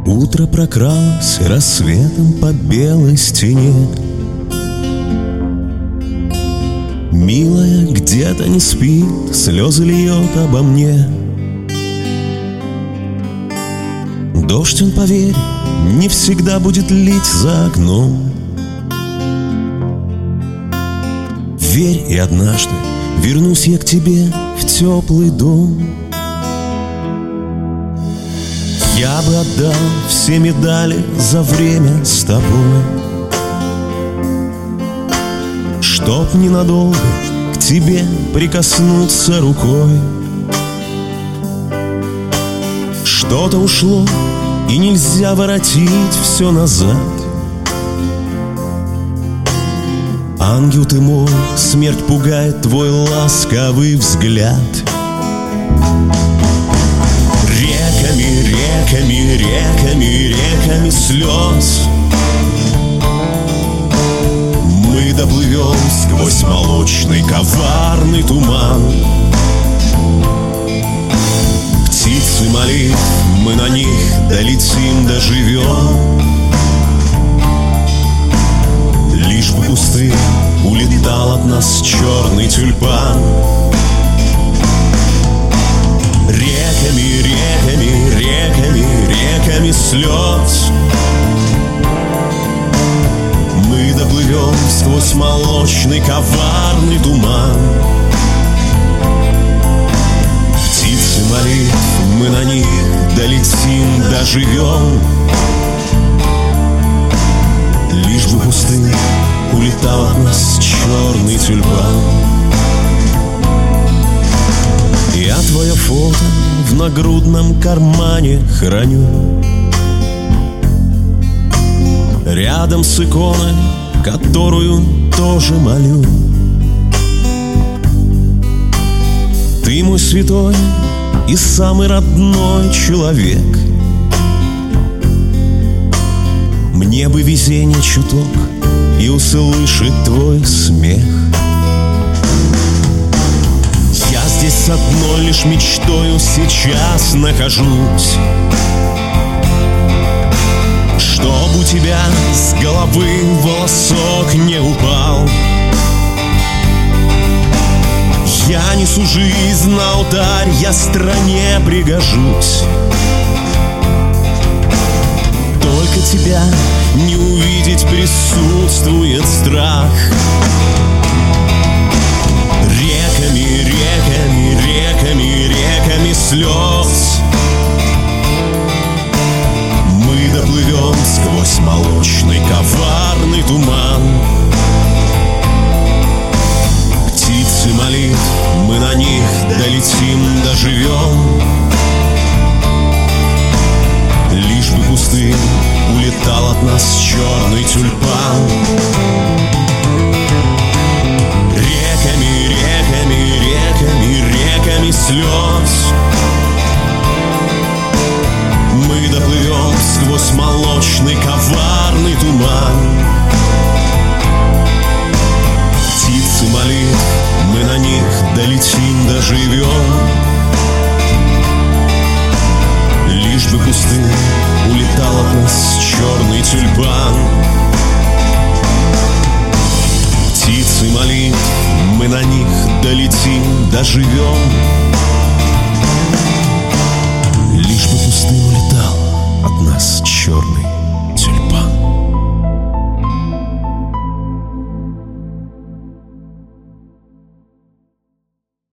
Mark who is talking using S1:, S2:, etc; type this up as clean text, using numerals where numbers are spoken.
S1: Утро прокралось рассветом по белой стене. Милая где-то не спит, слезы льет обо мне. Дождь, он, поверь, не всегда будет лить за окном. Верь, и однажды вернусь я к тебе в теплый дом. Я бы отдал все медали за время с тобой, чтоб ненадолго к тебе прикоснуться рукой. Что-то ушло, и нельзя воротить все назад. Ангел ты мой, смерть пугает твой ласковый взгляд. Реками, реками, реками, реками слез мы доплывем сквозь молочный коварный туман. Птицы молитв, мы на них долетим, доживем. Лишь бы пустым улетал от нас черный тюльпан. Реками, реками, реками, реками слез мы доплывем сквозь молочный коварный туман. Птицы молитв, мы на них долетим, доживем. Лишь бы пустым улетал от нас черный тюльпан. Я твое фото в нагрудном кармане храню, рядом с иконой, которую тоже молю. Ты мой святой и самый родной человек. Мне бы везение чуток и услышать твой смех. Я здесь с одной лишь мечтою сейчас нахожусь, чтоб у тебя с головы волосок не упал. Я несу жизнь на алтарь, я стране пригожусь. Только тебя не увидеть присутствует страх. Реками, реками, реками, реками слез мы доплывем сквозь молочный коварный туман. Птицы молитв, мы на них долетим, доживем. Лишь бы пустым улетал от нас черный тюльпан. Реками, реками, реками, реками слез мы доплывем сквозь молочный коварный туман. Птицы молитв, мы на них долетим, доживем. Лишь бы пустым улетал от нас черный тюльпан. Птицы молитв, мы на них долетим, доживем.